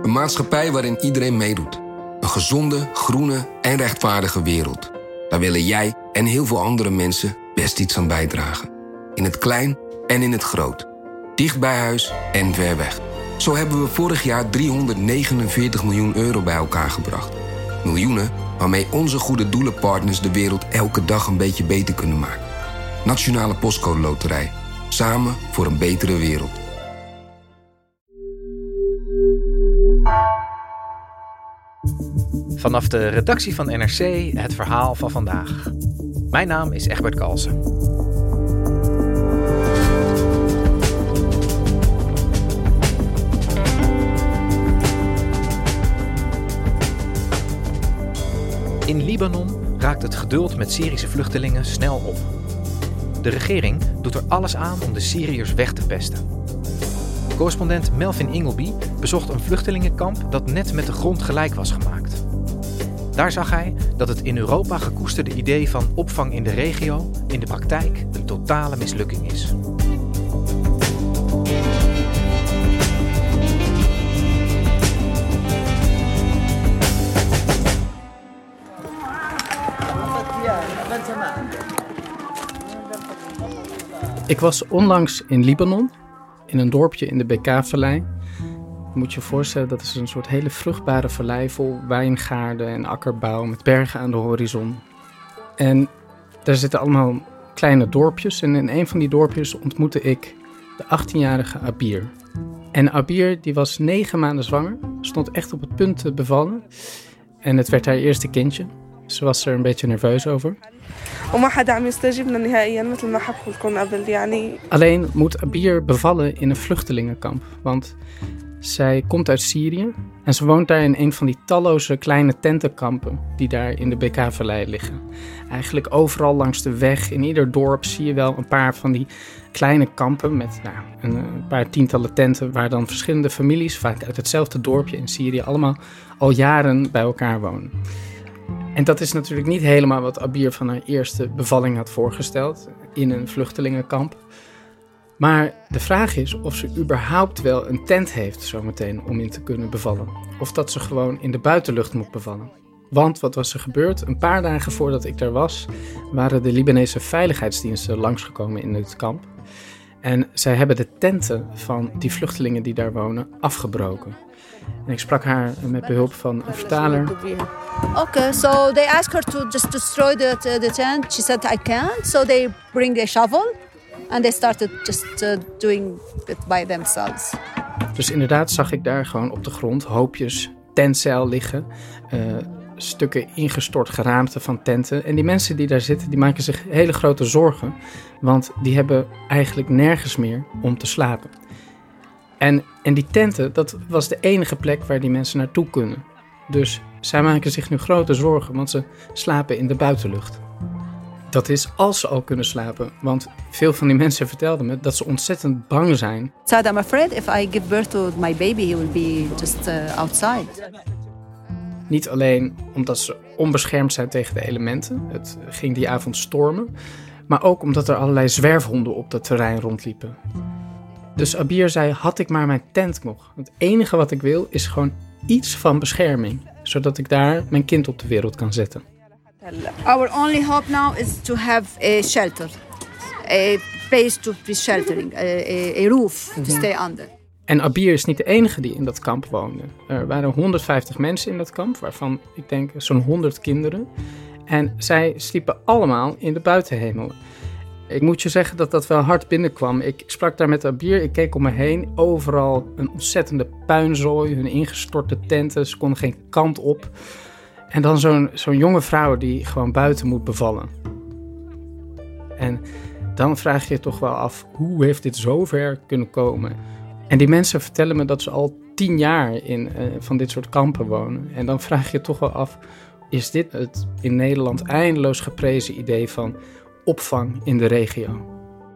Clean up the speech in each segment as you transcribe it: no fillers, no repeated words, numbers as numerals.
Een maatschappij waarin iedereen meedoet. Een gezonde, groene en rechtvaardige wereld. Daar willen jij en heel veel andere mensen best iets aan bijdragen. In het klein en in het groot. Dicht bij huis en ver weg. Zo hebben we vorig jaar 349 miljoen euro bij elkaar gebracht. Miljoenen waarmee onze goede doelenpartners de wereld elke dag een beetje beter kunnen maken. Nationale Postcode Loterij. Samen voor een betere wereld. Vanaf de redactie van NRC het verhaal van vandaag. Mijn naam is Egbert Kalsen. In Libanon raakt het geduld met Syrische vluchtelingen snel op. De regering doet er alles aan om de Syriërs weg te pesten. Correspondent Melvin Ingleby bezocht een vluchtelingenkamp dat net met de grond gelijk was gemaakt. Daar zag hij dat het in Europa gekoesterde idee van opvang in de regio in de praktijk een totale mislukking is. Ik was onlangs in Libanon, in een dorpje in de Bekaa-vallei. Je moet je voorstellen, dat is een soort hele vruchtbare vallei vol wijngaarden en akkerbouw met bergen aan de horizon. En daar zitten allemaal kleine dorpjes en in een van die dorpjes ontmoette ik de 18-jarige Abir. En Abir die was 9 maanden zwanger, stond echt op het punt te bevallen en het werd haar eerste kindje. Ze was er een beetje nerveus over. Alleen moet Abir bevallen in een vluchtelingenkamp, want zij komt uit Syrië en ze woont daar in een van die talloze kleine tentenkampen die daar in de Bekaa-vallei liggen. Eigenlijk overal langs de weg, in ieder dorp zie je wel een paar van die kleine kampen met een paar tientallen tenten waar dan verschillende families, vaak uit hetzelfde dorpje in Syrië, allemaal al jaren bij elkaar wonen. En dat is natuurlijk niet helemaal wat Abir van haar eerste bevalling had voorgesteld in een vluchtelingenkamp. Maar de vraag is of ze überhaupt wel een tent heeft zometeen om in te kunnen bevallen. Of dat ze gewoon in de buitenlucht moet bevallen. Want wat was er gebeurd? Een paar dagen voordat ik daar was, waren de Libanese veiligheidsdiensten langsgekomen in het kamp. En zij hebben de tenten van die vluchtelingen die daar wonen afgebroken. En ik sprak haar met behulp van een vertaler. Okay, so they asked her to just destroy the tent. She said, I can't. So they bring a shovel and they started just doing it by themselves. Dus inderdaad zag ik daar gewoon op de grond hoopjes tentzeil liggen. Stukken ingestort geraamte van tenten. En die mensen die daar zitten, die maken zich hele grote zorgen. Want die hebben eigenlijk nergens meer om te slapen. En die tenten, dat was de enige plek waar die mensen naartoe kunnen. Dus zij maken zich nu grote zorgen, want ze slapen in de buitenlucht. Dat is als ze al kunnen slapen, want veel van die mensen vertelden me dat ze ontzettend bang zijn. So I'm afraid if I give birth to my baby, he will be just outside. Niet alleen omdat ze onbeschermd zijn tegen de elementen, het ging die avond stormen, maar ook omdat er allerlei zwerfhonden op dat terrein rondliepen. Dus Abir zei, had ik maar mijn tent nog. Het enige wat ik wil is gewoon iets van bescherming, zodat ik daar mijn kind op de wereld kan zetten. Our only hope now is to have a shelter, a place to be sheltering, a roof to stay under. En Abir is niet de enige die in dat kamp woonde. Er waren 150 mensen in dat kamp, waarvan ik denk zo'n 100 kinderen. En zij sliepen allemaal in de buitenhemel. Ik moet je zeggen dat dat wel hard binnenkwam. Ik sprak daar met Abir, ik keek om me heen. Overal een ontzettende puinzooi, hun ingestorte tenten. Ze konden geen kant op. En dan zo'n jonge vrouw die gewoon buiten moet bevallen. En dan vraag je je toch wel af, hoe heeft dit zo ver kunnen komen? En die mensen vertellen me dat ze al 10 jaar in van dit soort kampen wonen. En dan vraag je je toch wel af, is dit het in Nederland eindeloos geprezen idee van opvang in de regio?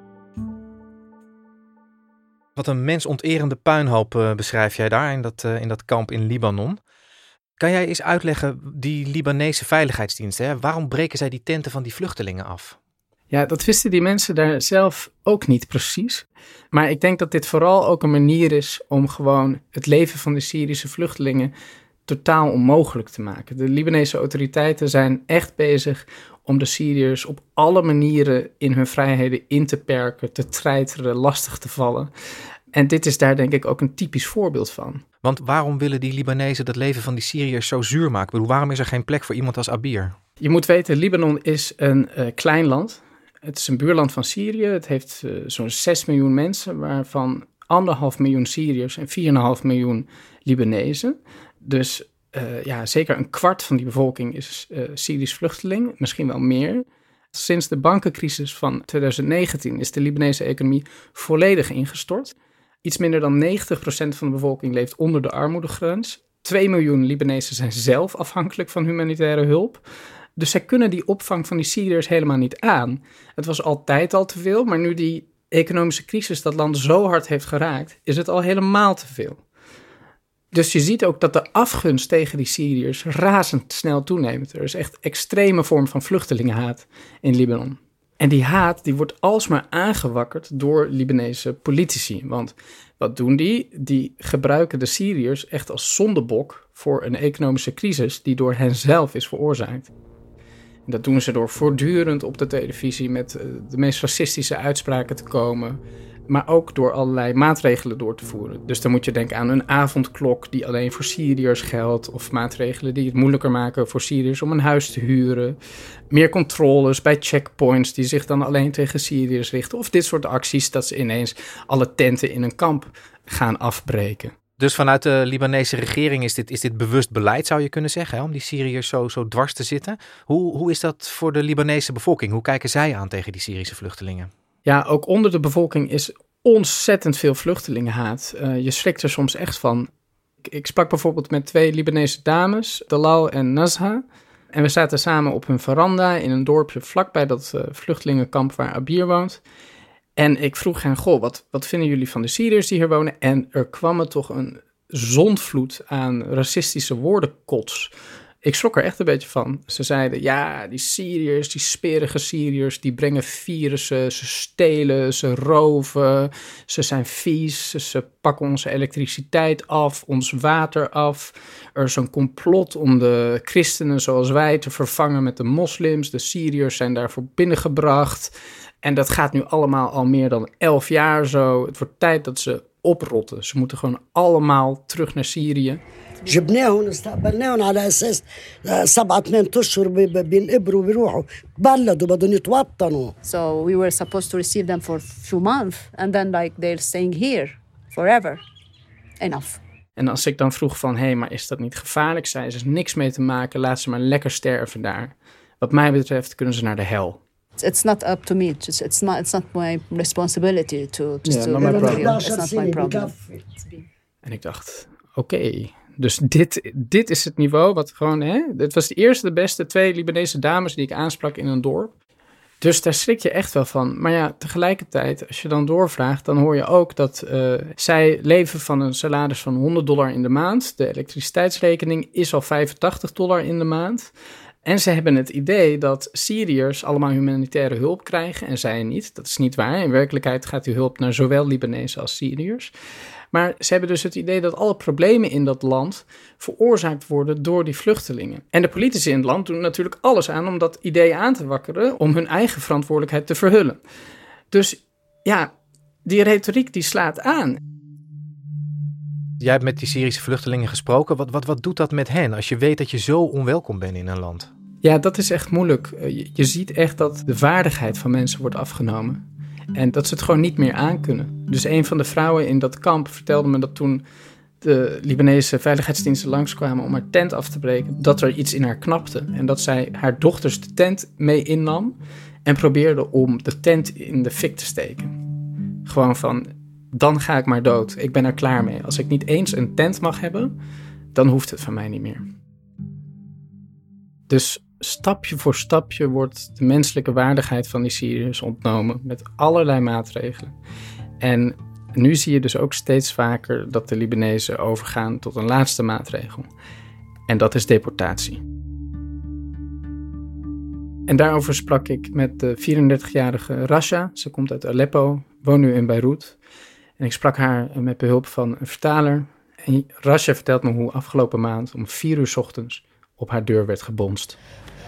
Wat een mensonterende puinhoop beschrijf jij daar in dat kamp in Libanon. Kan jij eens uitleggen, die Libanese veiligheidsdiensten, hè? Waarom breken zij die tenten van die vluchtelingen af? Ja, dat wisten die mensen daar zelf ook niet precies. Maar ik denk dat dit vooral ook een manier is om gewoon het leven van de Syrische vluchtelingen totaal onmogelijk te maken. De Libanese autoriteiten zijn echt bezig om de Syriërs op alle manieren in hun vrijheden in te perken, te treiteren, lastig te vallen. En dit is daar denk ik ook een typisch voorbeeld van. Want waarom willen die Libanezen dat leven van die Syriërs zo zuur maken? Ik bedoel, waarom is er geen plek voor iemand als Abir? Je moet weten, Libanon is een klein land. Het is een buurland van Syrië. Het heeft zo'n 6 miljoen mensen, waarvan 1,5 miljoen Syriërs en 4,5 miljoen Libanezen. Dus zeker een kwart van die bevolking is Syrisch vluchteling, misschien wel meer. Sinds de bankencrisis van 2019 is de Libanese economie volledig ingestort. Iets minder dan 90% van de bevolking leeft onder de armoedegrens. 2 miljoen Libanezen zijn zelf afhankelijk van humanitaire hulp. Dus zij kunnen die opvang van die Syriërs helemaal niet aan. Het was altijd al te veel, maar nu die economische crisis dat land zo hard heeft geraakt, is het al helemaal te veel. Dus je ziet ook dat de afgunst tegen die Syriërs razendsnel toeneemt. Er is echt extreme vorm van vluchtelingenhaat in Libanon. En die haat die wordt alsmaar aangewakkerd door Libanese politici. Want wat doen die? Die gebruiken de Syriërs echt als zondebok voor een economische crisis die door hen zelf is veroorzaakt. En dat doen ze door voortdurend op de televisie met de meest racistische uitspraken te komen, maar ook door allerlei maatregelen door te voeren. Dus dan moet je denken aan een avondklok die alleen voor Syriërs geldt, of maatregelen die het moeilijker maken voor Syriërs om een huis te huren. Meer controles bij checkpoints die zich dan alleen tegen Syriërs richten. Of dit soort acties dat ze ineens alle tenten in een kamp gaan afbreken. Dus vanuit de Libanese regering is dit bewust beleid, zou je kunnen zeggen, hè, om die Syriërs zo dwars te zitten. Hoe is dat voor de Libanese bevolking? Hoe kijken zij aan tegen die Syrische vluchtelingen? Ja, ook onder de bevolking is ontzettend veel vluchtelingenhaat. Je schrikt er soms echt van. Ik sprak bijvoorbeeld met 2 Libanese dames, Dalal en Nazha. En we zaten samen op hun veranda in een dorpje vlakbij dat vluchtelingenkamp waar Abir woont. En ik vroeg hen, wat vinden jullie van de Syriërs die hier wonen? En er kwam me toch een zondvloed aan racistische woordenkots. Ik schrok er echt een beetje van. Ze zeiden, ja, die Syriërs, die sperige Syriërs, die brengen virussen, ze stelen, ze roven, ze zijn vies, ze pakken onze elektriciteit af, ons water af. Er is een complot om de christenen zoals wij te vervangen met de moslims. De Syriërs zijn daarvoor binnengebracht. En dat gaat nu allemaal al meer dan 11 jaar zo. Het wordt tijd dat ze oprotten. Ze moeten gewoon allemaal terug naar Syrië. جبناهم استقبلناهم على اساس 7 اشهر بينقبروا بيروحوا بلدوا بدهم يتوطنوا. So we were supposed to receive them for a few months and then they're staying here forever. Enough. En als ik dan vroeg van, maar is dat niet gevaarlijk? Zei ze, niks mee te maken, laat ze maar lekker sterven daar. Wat mij betreft kunnen ze naar de hel. It's not up to me. It's not my responsibility to It's not my problem. En ik dacht, oké. Dus dit is het niveau wat gewoon, het was de beste 2 Libanese dames die ik aansprak in een dorp. Dus daar schrik je echt wel van. Maar ja, tegelijkertijd, als je dan doorvraagt, dan hoor je ook dat zij leven van een salaris van $100 in de maand. De elektriciteitsrekening is al $85 in de maand. En ze hebben het idee dat Syriërs allemaal humanitaire hulp krijgen en zij niet. Dat is niet waar. In werkelijkheid gaat die hulp naar zowel Libanezen als Syriërs. Maar ze hebben dus het idee dat alle problemen in dat land veroorzaakt worden door die vluchtelingen. En de politici in het land doen natuurlijk alles aan om dat idee aan te wakkeren, om hun eigen verantwoordelijkheid te verhullen. Dus ja, die retoriek die slaat aan. Jij hebt met die Syrische vluchtelingen gesproken. Wat doet dat met hen als je weet dat je zo onwelkom bent in een land? Ja, dat is echt moeilijk. Je ziet echt dat de waardigheid van mensen wordt afgenomen. En dat ze het gewoon niet meer aankunnen. Dus een van de vrouwen in dat kamp vertelde me dat toen de Libanese veiligheidsdiensten langskwamen om haar tent af te breken, dat er iets in haar knapte. En dat zij haar dochters de tent mee innam en probeerde om de tent in de fik te steken. Gewoon van, dan ga ik maar dood. Ik ben er klaar mee. Als ik niet eens een tent mag hebben, dan hoeft het van mij niet meer. Dus stapje voor stapje wordt de menselijke waardigheid van die Syriërs ontnomen met allerlei maatregelen. En nu zie je dus ook steeds vaker dat de Libanezen overgaan tot een laatste maatregel. En dat is deportatie. En daarover sprak ik met de 34-jarige Rasha. Ze komt uit Aleppo, woont nu in Beirut. En ik sprak haar met behulp van een vertaler. En Rasha vertelt me hoe afgelopen maand om 4 uur 's ochtends op haar deur werd gebonst.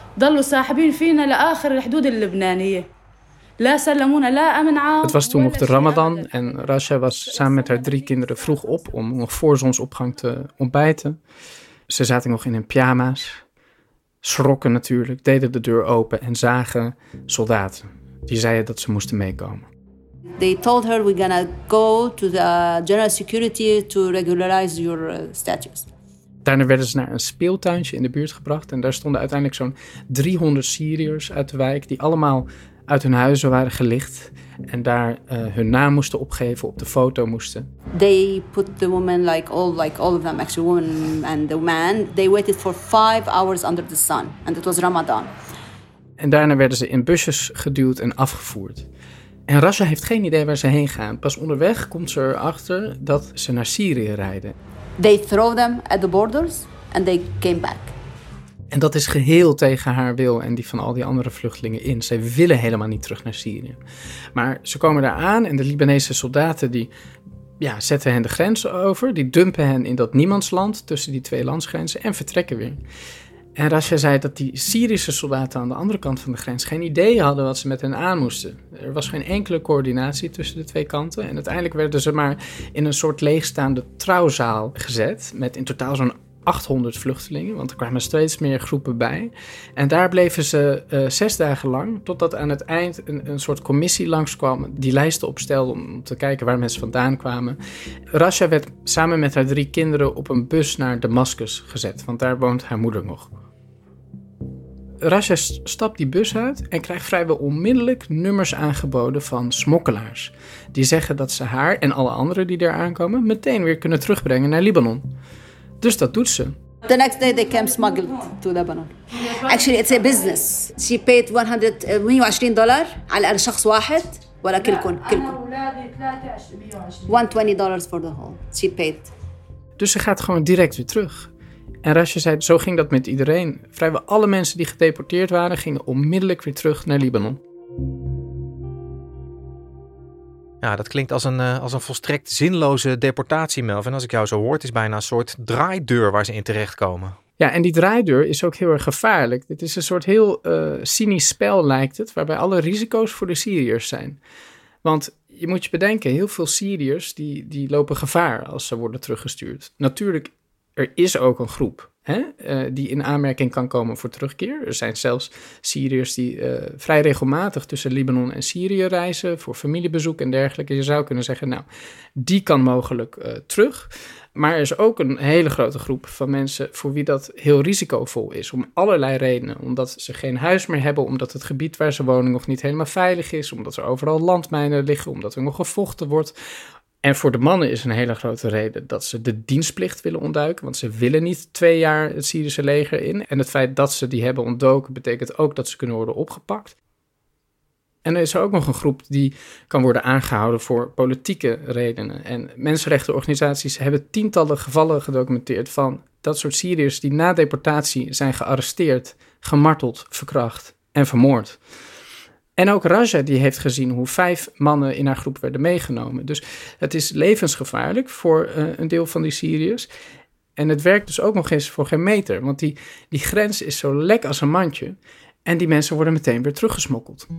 Het was toen nog de Ramadan en Rasha was samen met haar 3 kinderen vroeg op om nog voor zonsopgang te ontbijten. Ze zaten nog in hun pyjama's, schrokken natuurlijk, deden de deur open en zagen soldaten. Die zeiden dat ze moesten meekomen. They told her we're gonna go to the general security to regularize your status. Daarna werden ze naar een speeltuintje in de buurt gebracht en daar stonden uiteindelijk zo'n 300 Syriërs uit de wijk die allemaal uit hun huizen waren gelicht en daar hun naam moesten opgeven, op de foto moesten. They put the woman like all of them, actually woman and the man, they waited for 5 hours under the sun and it was Ramadan. En daarna werden ze in busjes geduwd en afgevoerd. En Rasha heeft geen idee waar ze heen gaan. Pas onderweg komt ze erachter dat ze naar Syrië rijden. They throw them at the borders and they came back. En dat is geheel tegen haar wil en die van al die andere vluchtelingen in. Zij willen helemaal niet terug naar Syrië. Maar ze komen daar aan en de Libanese soldaten die zetten hen de grens over. Die dumpen hen in dat niemandsland tussen die 2 landsgrenzen en vertrekken weer. En Rasha zei dat die Syrische soldaten aan de andere kant van de grens geen idee hadden wat ze met hen aan moesten. Er was geen enkele coördinatie tussen de 2 kanten. En uiteindelijk werden ze maar in een soort leegstaande trouwzaal gezet. Met in totaal zo'n 800 vluchtelingen, want er kwamen steeds meer groepen bij. En daar bleven ze 6 dagen lang, totdat aan het eind een soort commissie langskwam die lijsten opstelde om te kijken waar mensen vandaan kwamen. Rasha werd samen met haar 3 kinderen op een bus naar Damascus gezet, want daar woont haar moeder nog. Rasha stapt die bus uit en krijgt vrijwel onmiddellijk nummers aangeboden van smokkelaars. Die zeggen dat ze haar en alle anderen die daar aankomen meteen weer kunnen terugbrengen naar Libanon. Dus dat doet ze. The next day they came smuggled to Lebanon. Actually it's a business. She paid $120 على شخص واحد ولا كلكم. $120 for the whole. She paid. Dus ze gaat gewoon direct weer terug. En Rasha zei, zo ging dat met iedereen. Vrijwel alle mensen die gedeporteerd waren, gingen onmiddellijk weer terug naar Libanon. Ja, dat klinkt als een volstrekt zinloze deportatie, Melvin. Als ik jou zo hoor, het is bijna een soort draaideur waar ze in terechtkomen. Ja, en die draaideur is ook heel erg gevaarlijk. Dit is een soort heel cynisch spel, lijkt het, waarbij alle risico's voor de Syriërs zijn. Want je moet je bedenken, heel veel Syriërs die lopen gevaar als ze worden teruggestuurd. Natuurlijk, er is ook een groep die in aanmerking kan komen voor terugkeer. Er zijn zelfs Syriërs die vrij regelmatig tussen Libanon en Syrië reizen voor familiebezoek en dergelijke. Je zou kunnen zeggen, nou, die kan mogelijk terug. Maar er is ook een hele grote groep van mensen voor wie dat heel risicovol is. Om allerlei redenen. Omdat ze geen huis meer hebben, omdat het gebied waar ze wonen nog niet helemaal veilig is. Omdat er overal landmijnen liggen, omdat er nog gevochten wordt. En voor de mannen is een hele grote reden dat ze de dienstplicht willen ontduiken. Want ze willen niet 2 jaar het Syrische leger in. En het feit dat ze die hebben ontdoken betekent ook dat ze kunnen worden opgepakt. En er is er ook nog een groep die kan worden aangehouden voor politieke redenen. En mensenrechtenorganisaties hebben tientallen gevallen gedocumenteerd van dat soort Syriërs die na deportatie zijn gearresteerd, gemarteld, verkracht en vermoord. En ook Rasha die heeft gezien hoe 5 mannen in haar groep werden meegenomen. Dus het is levensgevaarlijk voor een deel van die Syriërs. En het werkt dus ook nog eens voor geen meter. Want die grens is zo lek als een mandje. En die mensen worden meteen weer teruggesmokkeld.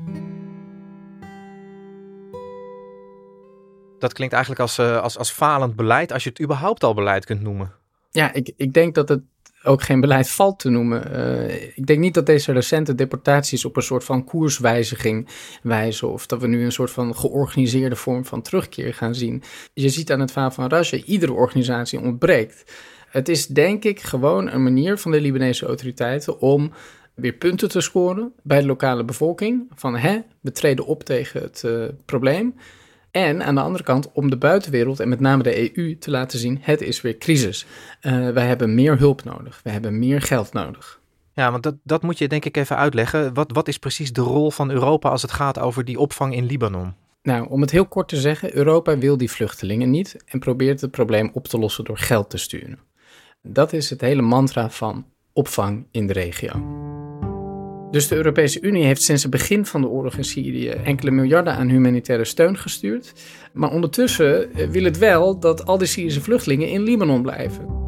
Dat klinkt eigenlijk als falend beleid, als je het überhaupt al beleid kunt noemen. Ja, ik denk dat het ook geen beleid valt te noemen. Ik denk niet dat deze recente deportaties op een soort van koerswijziging wijzen. Of dat we nu een soort van georganiseerde vorm van terugkeer gaan zien. Je ziet aan het verhaal van Rasha, iedere organisatie ontbreekt. Het is denk ik gewoon een manier van de Libanese autoriteiten om weer punten te scoren bij de lokale bevolking. Van we treden op tegen het probleem. En aan de andere kant om de buitenwereld en met name de EU te laten zien, het is weer crisis. Wij hebben meer hulp nodig, we hebben meer geld nodig. Ja, want dat moet je denk ik even uitleggen. Wat is precies de rol van Europa als het gaat over die opvang in Libanon? Nou, om het heel kort te zeggen, Europa wil die vluchtelingen niet en probeert het probleem op te lossen door geld te sturen. Dat is het hele mantra van opvang in de regio. Dus de Europese Unie heeft sinds het begin van de oorlog in Syrië enkele miljarden aan humanitaire steun gestuurd. Maar ondertussen wil het wel dat al die Syrische vluchtelingen in Libanon blijven.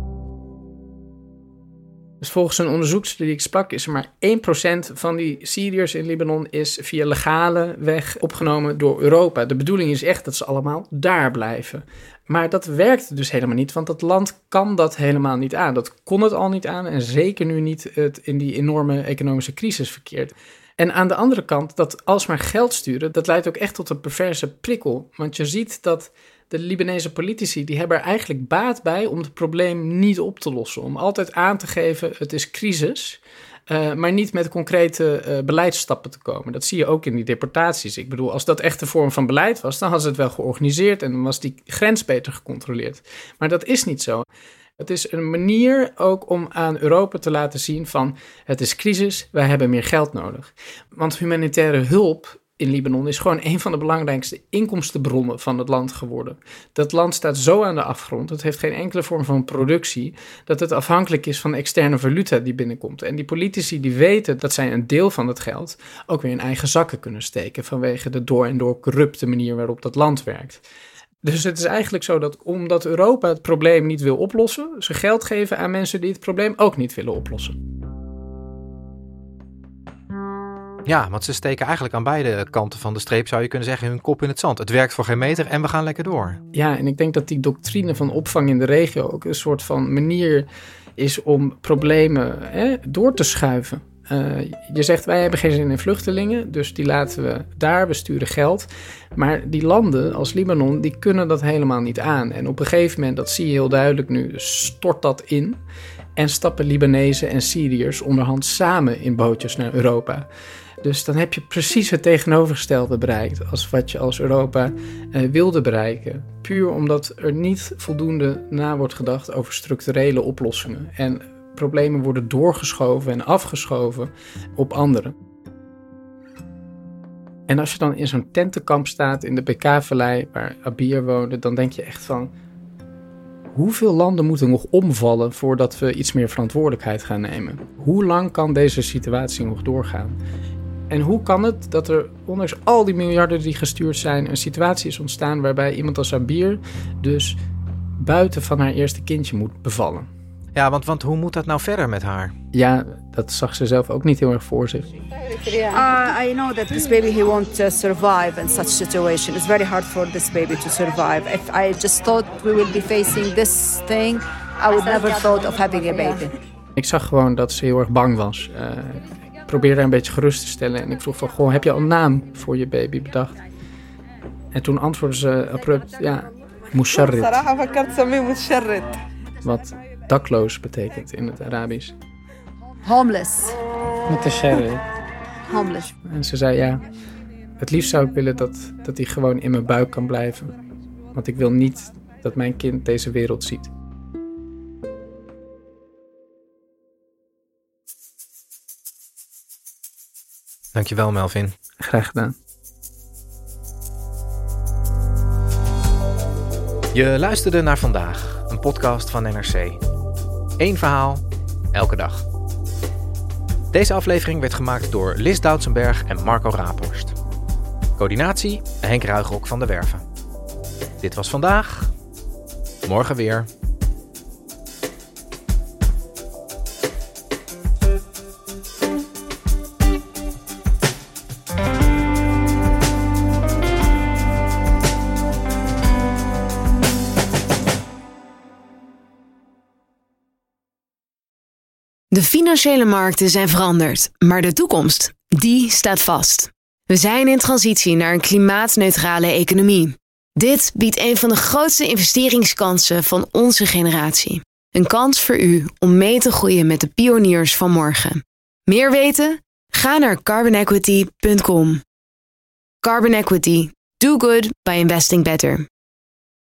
Dus volgens een onderzoekster die ik sprak is er maar 1% van die Syriërs in Libanon is via legale weg opgenomen door Europa. De bedoeling is echt dat ze allemaal daar blijven. Maar dat werkt dus helemaal niet, want dat land kan dat helemaal niet aan. Dat kon het al niet aan en zeker nu niet het in die enorme economische crisis verkeert. En aan de andere kant, dat alsmaar geld sturen, dat leidt ook echt tot een perverse prikkel. Want je ziet dat de Libanese politici, die hebben er eigenlijk baat bij om het probleem niet op te lossen. Om altijd aan te geven, het is crisis, maar niet met concrete beleidsstappen te komen. Dat zie je ook in die deportaties. Ik bedoel, als dat echt een vorm van beleid was, dan hadden ze het wel georganiseerd en dan was die grens beter gecontroleerd. Maar dat is niet zo. Het is een manier ook om aan Europa te laten zien van, het is crisis, wij hebben meer geld nodig. Want humanitaire hulp in Libanon is gewoon een van de belangrijkste inkomstenbronnen van het land geworden. Dat land staat zo aan de afgrond, het heeft geen enkele vorm van productie, dat het afhankelijk is van externe valuta die binnenkomt. En die politici die weten dat zij een deel van het geld ook weer in eigen zakken kunnen steken vanwege de door en door corrupte manier waarop dat land werkt. Dus het is eigenlijk zo dat omdat Europa het probleem niet wil oplossen, ze geld geven aan mensen die het probleem ook niet willen oplossen. Ja, want ze steken eigenlijk aan beide kanten van de streep, zou je kunnen zeggen, hun kop in het zand. Het werkt voor geen meter en we gaan lekker door. Ja, en ik denk dat die doctrine van opvang in de regio ook een soort van manier is om problemen door te schuiven. Je zegt, wij hebben geen zin in vluchtelingen, dus die laten we daar, we sturen geld. Maar die landen als Libanon, die kunnen dat helemaal niet aan. En op een gegeven moment, dat zie je heel duidelijk nu, stort dat in. En stappen Libanezen en Syriërs onderhand samen in bootjes naar Europa. Dus dan heb je precies het tegenovergestelde bereikt als wat je als Europa wilde bereiken. Puur omdat er niet voldoende na wordt gedacht over structurele oplossingen. En problemen worden doorgeschoven en afgeschoven op anderen. En als je dan in zo'n tentenkamp staat in de Bekaa-vallei waar Abir woonde, dan denk je echt van, hoeveel landen moeten nog omvallen voordat we iets meer verantwoordelijkheid gaan nemen? Hoe lang kan deze situatie nog doorgaan? En hoe kan het dat er, ondanks al die miljarden die gestuurd zijn, een situatie is ontstaan waarbij iemand als Abir dus buiten van haar eerste kindje moet bevallen? Ja, want hoe moet dat nou verder met haar? Ja, dat zag ze zelf ook niet heel erg voor zich. I know that this baby, he won't survive in such situation. It's very hard for this baby to survive. If I just thought we will be facing this thing, I would never thought of having a baby. Ik zag gewoon dat ze heel erg bang was. Ik probeerde haar een beetje gerust te stellen en ik vroeg van, goh, heb je al een naam voor je baby bedacht? En toen antwoordde ze abrupt, ja, Musharrit. Wat dakloos betekent in het Arabisch. Homeless. Met de sherry. Homeless. En ze zei, ja, het liefst zou ik willen dat hij gewoon in mijn buik kan blijven. Want ik wil niet dat mijn kind deze wereld ziet. Dankjewel, Melvin. Graag gedaan. Je luisterde naar Vandaag, een podcast van NRC. 1 verhaal, elke dag. Deze aflevering werd gemaakt door Lis Doutsenberg en Marco Raaphorst. Coördinatie Henk Ruigrok van de Werven. Dit was Vandaag. Morgen weer. De financiële markten zijn veranderd, maar de toekomst, die staat vast. We zijn in transitie naar een klimaatneutrale economie. Dit biedt een van de grootste investeringskansen van onze generatie. Een kans voor u om mee te groeien met de pioniers van morgen. Meer weten? Ga naar carbonequity.com. Carbon Equity. Do good by investing better.